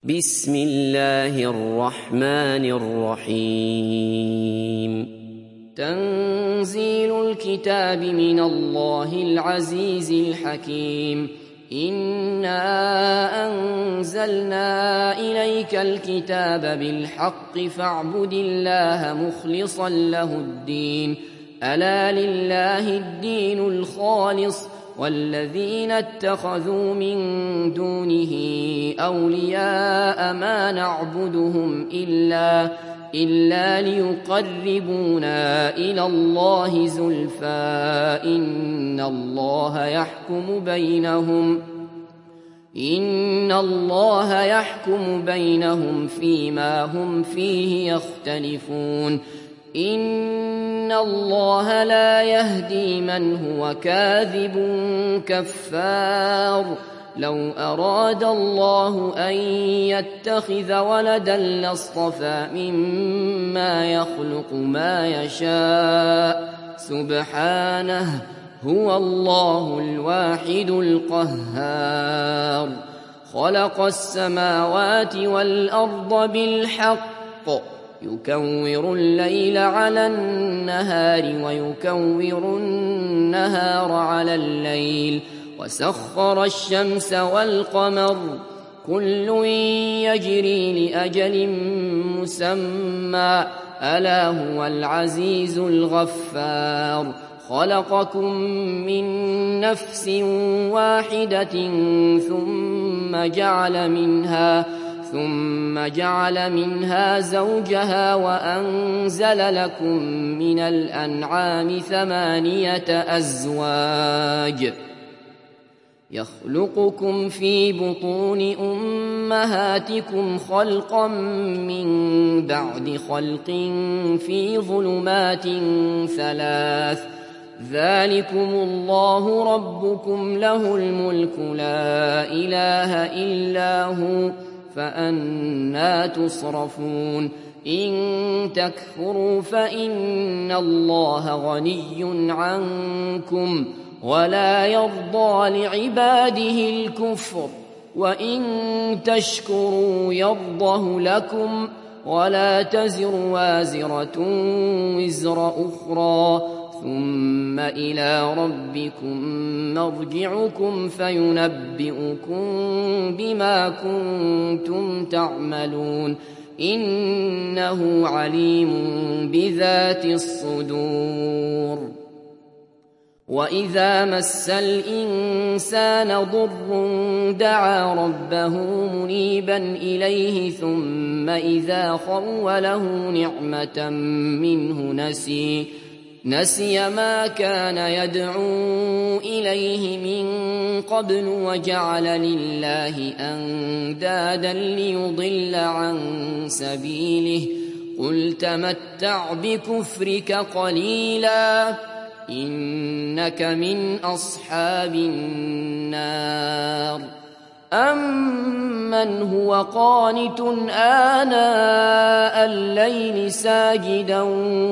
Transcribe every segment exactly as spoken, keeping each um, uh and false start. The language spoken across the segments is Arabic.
بسم الله الرحمن الرحيم تنزيل الكتاب من الله العزيز الحكيم إنا أنزلنا إليك الكتاب بالحق فاعبد الله مخلصا له الدين ألا لله الدين الخالص والذين اتخذوا من دونه أولياء ما نعبدهم إلا, إلا ليقربونا إلى الله زلفى إن الله يحكم بينهم إن الله يحكم بينهم فيما هم فيه يختلفون إن الله لا يهدي من هو كاذب كفار لو أراد الله أن يتخذ ولدا لاصطفى مما يخلق ما يشاء سبحانه هو الله الواحد القهار خلق السماوات والأرض بالحق يكور الليل على النهار ويكور النهار على الليل وسخر الشمس والقمر كل يجري لأجل مسمى ألا هو العزيز الغفار خلقكم من نفس واحدة ثم جعل منها ثم جعل منها زوجها وأنزل لكم من الأنعام ثمانية أزواج يخلقكم في بطون أمهاتكم خلقا من بعد خلق في ظلمات ثلاث ذلكم الله ربكم له الملك لا إله إلا هو فأنى تصرفون إن تكفروا فإن الله غني عنكم ولا يرضى لعباده الكفر وإن تشكروا يرضه لكم ولا تزر وازرة وزر أخرى ثم إلى ربكم مرجعكم فينبئكم بما كنتم تعملون إنه عليم بذات الصدور وإذا مس الإنسان ضر دعا ربه منيبا إليه ثم إذا خوله نعمة منه نسي نسي ما كان يدعو إليه من قبل وجعل لله أندادا ليضل عن سبيله قل تمتع بكفرك قليلا إنك من أصحاب النار أمن هو قانت آناء الليل ساجدا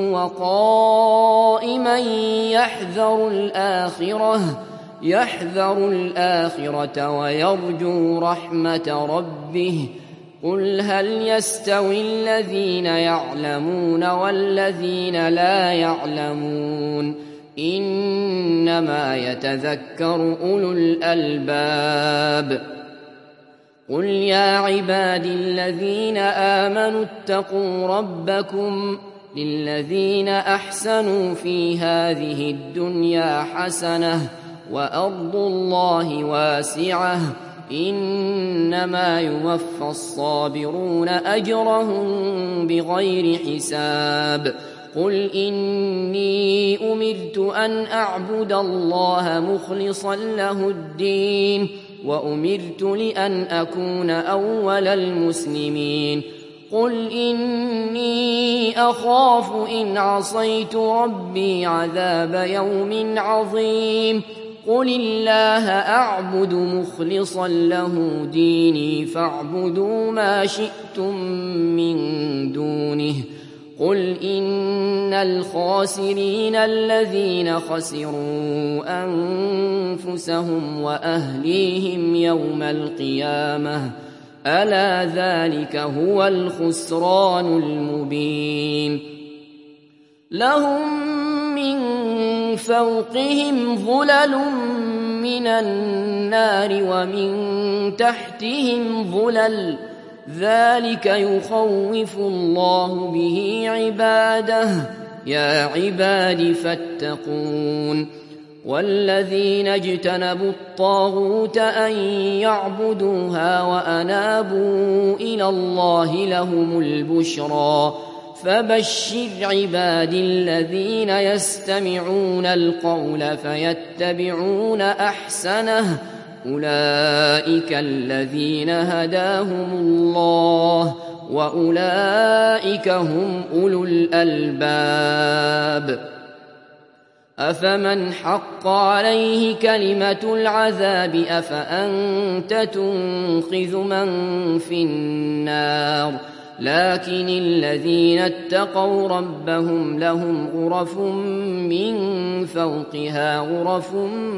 وقائما يحذر الآخرة يحذر الآخرة ويرجو رحمة ربه قل هل يستوي الذين يعلمون والذين لا يعلمون إنما يتذكر أولو الألباب قل يا عبادي الذين آمنوا اتقوا ربكم للذين أحسنوا في هذه الدنيا حسنة وأرض الله واسعة إنما يوفى الصابرون أجرهم بغير حساب قل إني أمرت أن أعبد الله مخلصا له الدين وأمرت لأن أكون أول المسلمين قل إني أخاف إن عصيت ربي عذاب يوم عظيم قل الله أعبد مخلصا له ديني فاعبدوا ما شئتم من دونه قل إن الخاسرين الذين خسروا أنفسهم وأهليهم يوم القيامة ألا ذلك هو الخسران المبين لهم من فوقهم ظلل من النار ومن تحتهم ظلل ذلك يخوف الله به عباده يا عباد فاتقون والذين اجتنبوا الطاغوت أن يعبدوها وأنابوا إلى الله لهم البشرى فبشر عبادي الذين يستمعون القول فيتبعون أحسنه أولئك الذين هداهم الله وأولئك هم أولو الألباب أفمن حق عليه كلمة العذاب أفأنت تنقذ من في النار لكن الذين اتقوا ربهم لهم غرف من فوقها غرف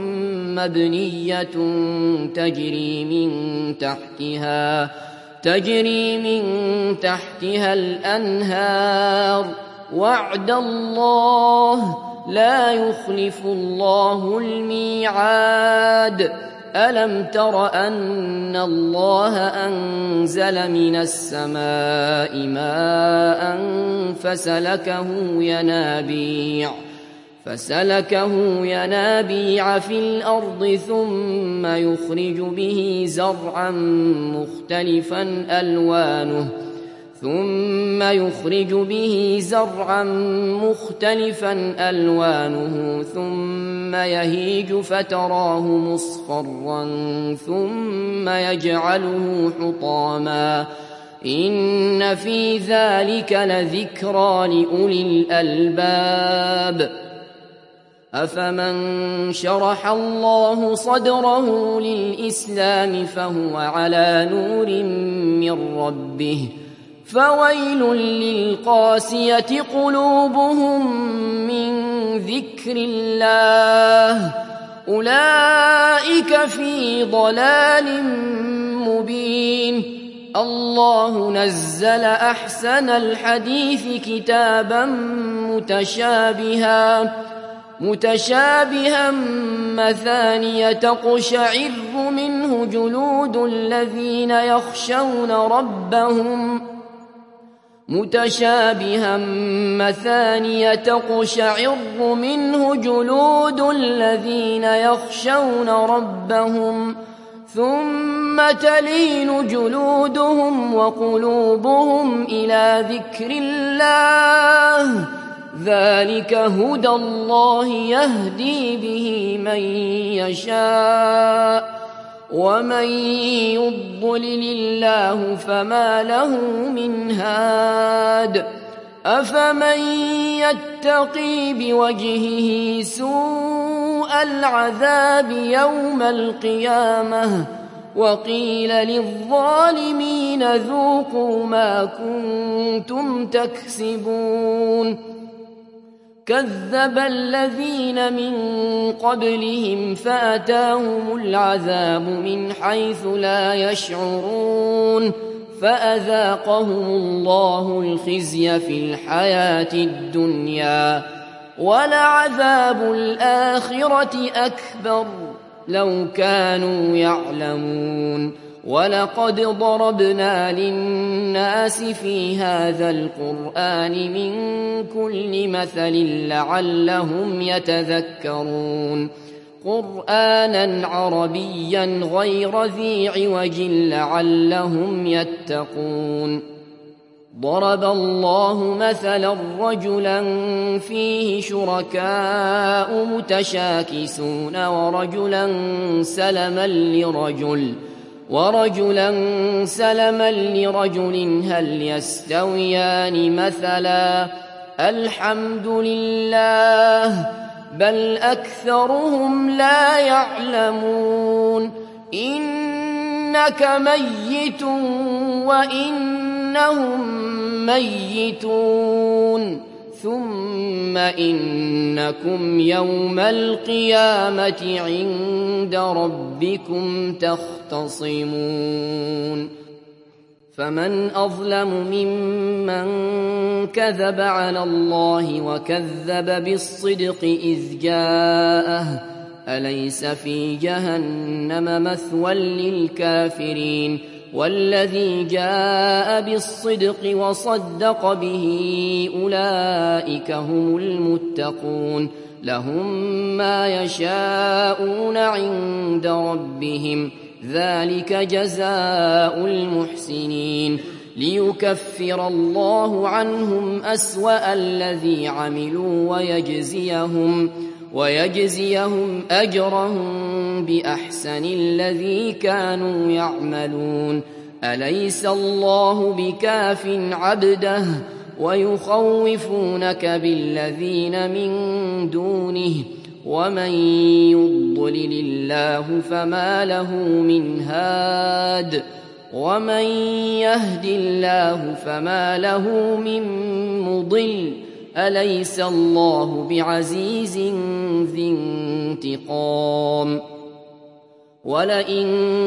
مبنية تجري من تحتها تجري من تحتها الأنهار وعد الله لا يخلف الله الميعاد ألم تر أن الله أنزل من السماء ماء فسلكه ينابيع فسلكه ينابيع في الأرض ثم يخرج به زرعا مختلفا ألوانه ثم يخرج به زرعا مختلفا ألوانه ثم يهيج فتراه مصفرا ثم يجعله حطاما إن في ذلك لذكرى لأولي الألباب أفمن شرح الله صدره للإسلام فهو على نور من ربه فويل للقاسية قلوبهم من ذكر الله أولئك في ضلال مبين الله نزل أحسن الحديث كتابا متشابها متشابها مثانية تقشعر منه جلود الذين يخشون ربهم متشابها مثانية تقشعر منه جلود الذين يخشون ربهم ثم تلين جلودهم وقلوبهم إلى ذكر الله ذلك هدى الله يهدي به من يشاء ومن يضلل الله فما له من هاد أفمن يتقي بوجهه سوء العذاب يوم القيامة وقيل للظالمين ذوقوا ما كنتم تكسبون كذب الذين من قبلهم فأتاهم العذاب من حيث لا يشعرون فأذاقهم الله الخزي في الحياة الدنيا ولعذاب الآخرة أكبر لو كانوا يعلمون ولقد ضربنا للناس في هذا القرآن من كل مثل لعلهم يتذكرون قرآنا عربيا غير ذي عوج لعلهم يتقون ضرب الله مثلا رجلا فيه شركاء متشاكسون ورجلا سلما لرجل ورجلا سلما لرجل هل يستويان مثلا الحمد لله بل أكثرهم لا يعلمون إنك ميت وإنهم ميتون ثم إنكم يوم القيامة عند ربكم تختصمون فمن أظلم ممن كذب على الله وكذب بالصدق إذ جاءه أليس في جهنم مثوى للكافرين والذي جاء بالصدق وصدق به أولئك هم المتقون لهم ما يشاءون عند ربهم ذلك جزاء المحسنين ليكفر الله عنهم أسوأ الذي عملوا ويجزيهم ويجزيهم أجرهم بأحسن الذي كانوا يعملون أليس الله بكاف عبده ويخوفونك بالذين من دونه ومن يضلل الله فما له من هاد ومن يهد الله فما له من مضل أليس الله بعزيز ذي انتقام ولئن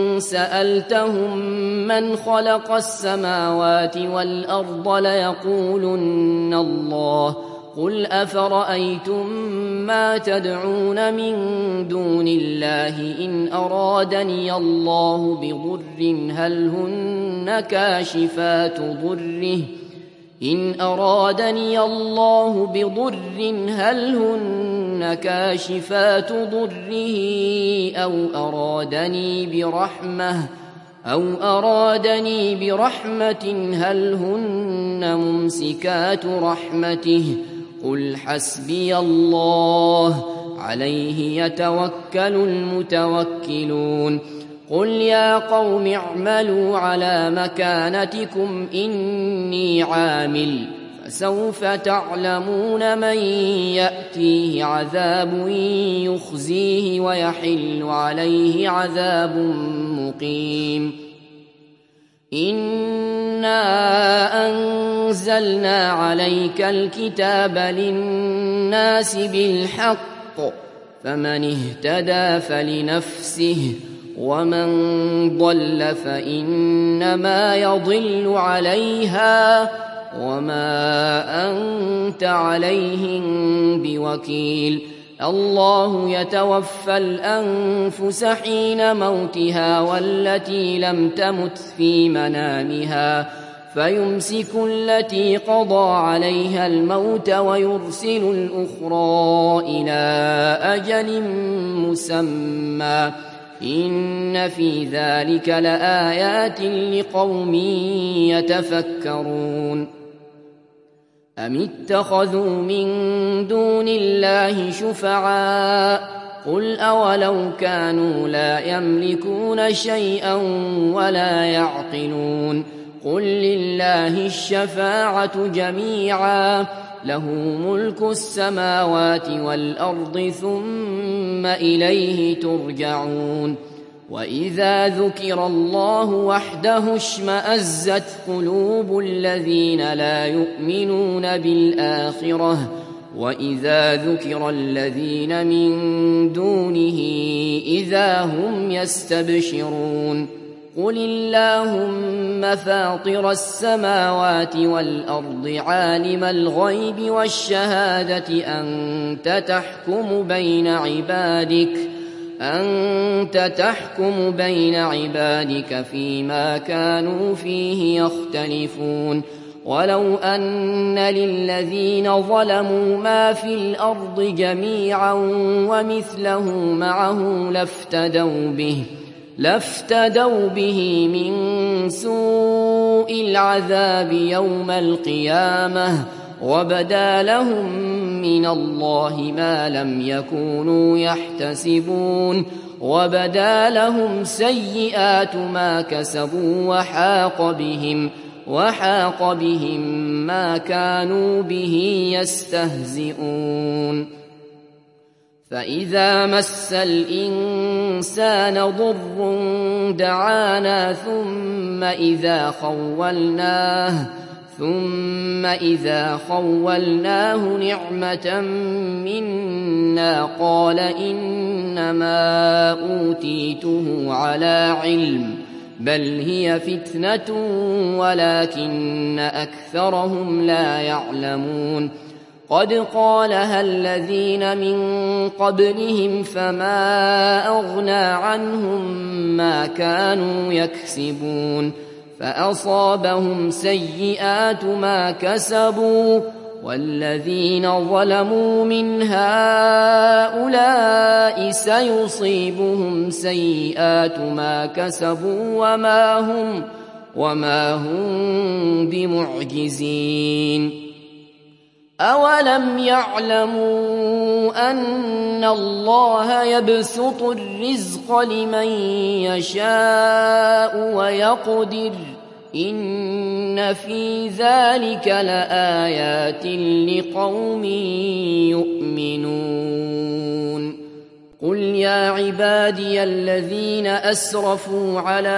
سألتهم من خلق السماوات والأرض ليقولن الله قل أفرأيتم ما تدعون من دون الله إن أرادني الله بضر هل هن كاشفات ضره إن أرادني الله بضر هل هن كاشفات ضره أو أرادني برحمة أو أرادني برحمة هل هن ممسكات رحمته قل حسبي الله عليه يتوكل المتوكلون قل يا قوم اعملوا على مكانتكم إني عامل فسوف تعلمون من يأتيه عذاب يخزيه ويحل عليه عذاب مقيم إنا أنزلنا عليك الكتاب للناس بالحق فمن اهتدى فلنفسه ومن ضل فإنما يضل عليها وما أنت عليهم بوكيل الله يتوفى الأنفس حين موتها والتي لم تمت في منامها فيمسك التي قضى عليها الموت ويرسل الأخرى إلى أجل مسمى إن في ذلك لآيات لقوم يتفكرون أم اتخذوا من دون الله شفعاء قل أولو كانوا لا يملكون شيئا ولا يعقلون قل لله الشفاعة جميعا له ملك السماوات والأرض ثم إليه ترجعون وإذا ذكر الله وحده اشمأزت قلوب الذين لا يؤمنون بالآخرة وإذا ذكر الذين من دونه إذا هم يستبشرون قل اللهم فاطر السماوات والأرض عالم الغيب والشهادة أنت تحكم بين عبادك أنت تحكم بين عبادك فيما كانوا فيه يختلفون ولو أن للذين ظلموا ما في الأرض جميعا ومثله معه لافتدوا به لافتدوا به من سوء العذاب يوم القيامة وبدا لهم من الله ما لم يكونوا يحتسبون وبدا لهم سيئات ما كسبوا وحاق بهم وحاق بهم ما كانوا به يستهزئون فإذا مس الإنسان ضر دعانا ثم إذا خولناه ثم إذا خولناه نعمة منا قال إنما أوتيته على علم بل هي فتنة ولكن أكثرهم لا يعلمون قد قالها الذين من قبلهم فما أغنى عنهم ما كانوا يكسبون فأصابهم سيئات ما كسبوا والذين ظلموا من هؤلاء سيصيبهم سيئات ما كسبوا وما هم وما هم بمعجزين أولم يعلموا أن الله يبسط الرزق لمن يشاء ويقدر إن في ذلك لآيات لقوم يؤمنون قل يا عبادي الذين أسرفوا على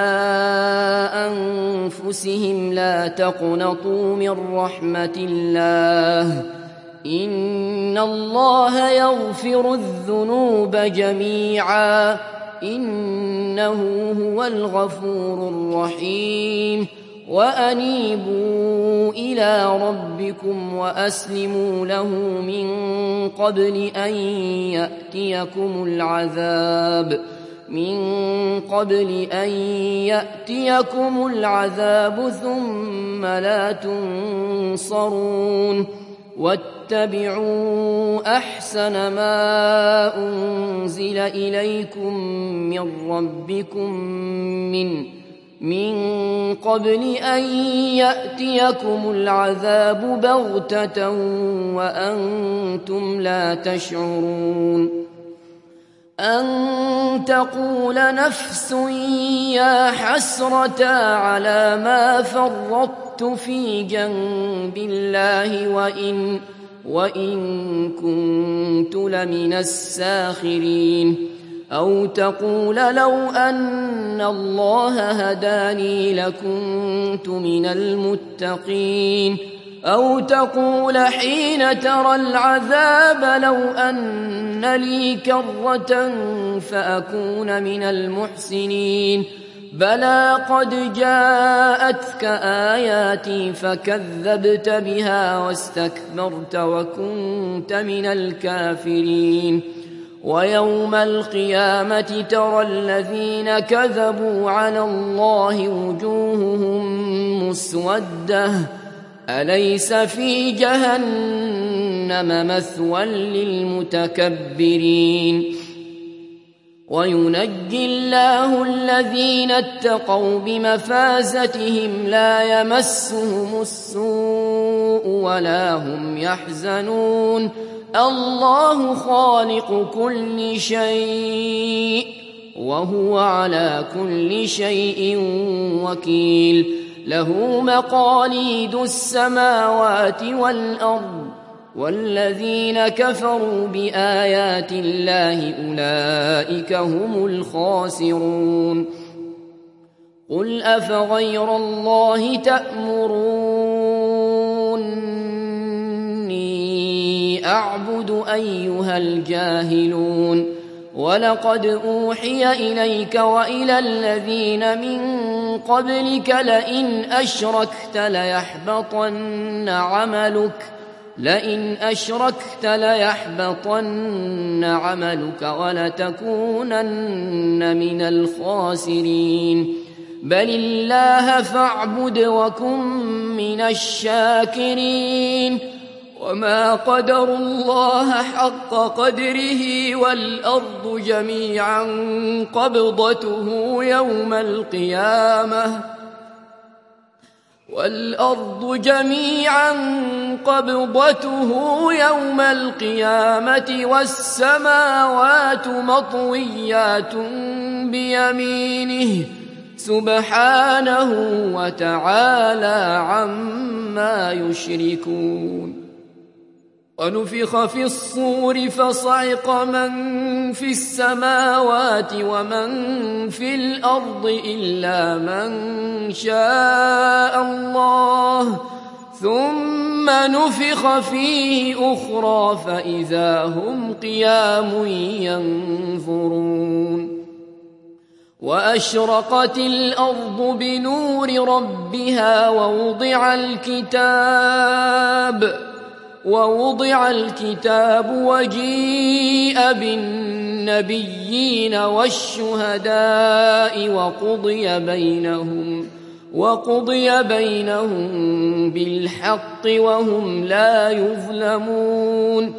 أنفسهم لا تقنطوا من رحمة الله إن الله يغفر الذنوب جميعا إنه هو الغفور الرحيم وأنيبوا إلى ربكم وأسلموا له من قبل أن يأتيكم العذاب من قبل أن يأتيكم العذاب ثم لا تنصرون واتبعوا أحسن ما أنزل إليكم من ربكم من من قبل أن يأتيكم العذاب بغتة وأنتم لا تشعرون أن تقول نفس يا حسرة على ما فرطت في جنب الله وإن, وإن كنت لمن الساخرين أو تقول لو أن الله هداني لكنت من المتقين أو تقول حين ترى العذاب لو أن لي كرة فأكون من المحسنين بلى قد جاءتك آياتي فكذبت بها واستكبرت وكنت من الكافرين ويوم القيامة ترى الذين كذبوا على الله وجوههم مسودة أليس في جهنم مثوى للمتكبرين وينجي الله الذين اتقوا بمفازتهم لا يمسهم السوء ولا هم يحزنون الله خالق كل شيء وهو على كل شيء وكيل له مقاليد السماوات والأرض والذين كفروا بآيات الله أولئك هم الخاسرون قل أفغير الله تأمروني أعبد أيها الجاهلون ولقد أوحي إليك وإلى الذين من قبلك لئن أشركت ليحبطن عملك لئن أشركت ليحبطن عملك ولتكونن من الخاسرين بل الله فاعبد وكن من الشاكرين وما قدروا الله حق قدره والأرض جميعا قبضته يوم القيامة والأرض جميعا قبضته يوم القيامة والسماوات مطويات بيمينه سبحانه وتعالى عما يشركون ونفخ في الصور فصعق من في السماوات ومن في الأرض إلا من شاء الله ثم نفخ فيه أخرى فإذا هم قيام ينظرون وأشرقت الأرض بنور ربها ووضع الكتاب ووضع الكتاب وجيء بالنبيين والشهداء وقضي بينهم وقضي بينهم بالحق وهم لا يظلمون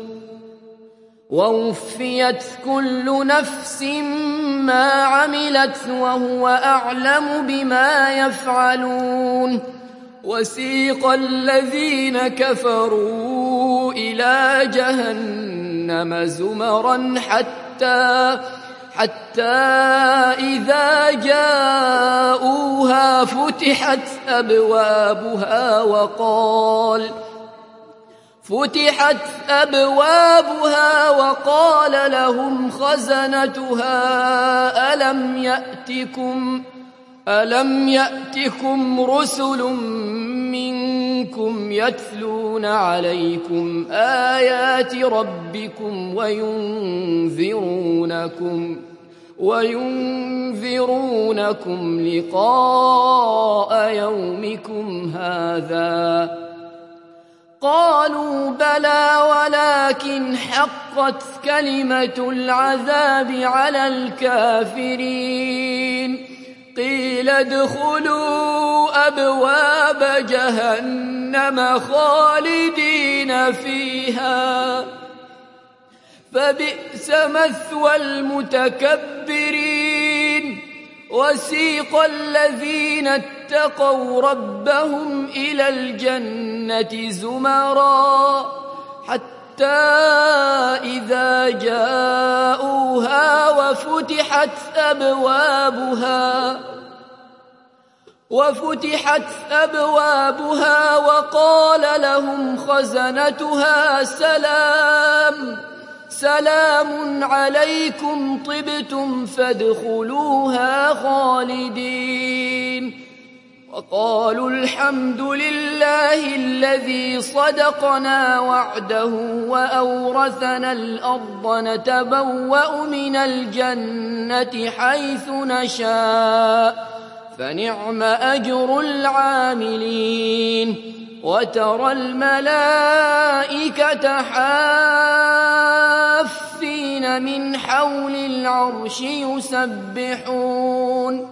ووفيت كل نفس ما عملت وهو أعلم بما يفعلون وسيق الذين كفروا إلى جهنم زمرا حتى حتى إذا جاءوها فتحت أبوابها وقال فتحت أبوابها وقال لهم خزنتها ألم يأتكم ألم يأتكم رسل منكم يتلون عليكم آيات ربكم وينذرونكم وينذرونكم لقاء يومكم هذا قالوا بلى ولكن حقت كلمة العذاب على الكافرين قيل ادخلوا أبواب جهنم خالدين فيها فبئس مثوى المتكبرين وسيق الذين اتقوا ربهم إلى الجنة زمرا حتى إذا جاءوها وفتحت أبوابها وفتحت أبوابها وقال لهم خزنتها سلام سلام عليكم طبتم فادخلوها خالدين وقالوا الحمد لله الذي صدقنا وعده وأورثنا الأرض نتبوأ من الجنة حيث نشاء فنعم أجر العاملين وترى الملائكة حافين من حول العرش يسبحون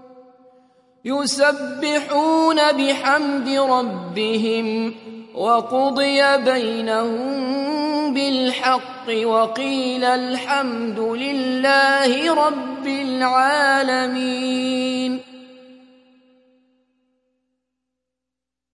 يسبحون بحمد ربهم وقضي بينهم بالحق وقيل الحمد لله رب العالمين.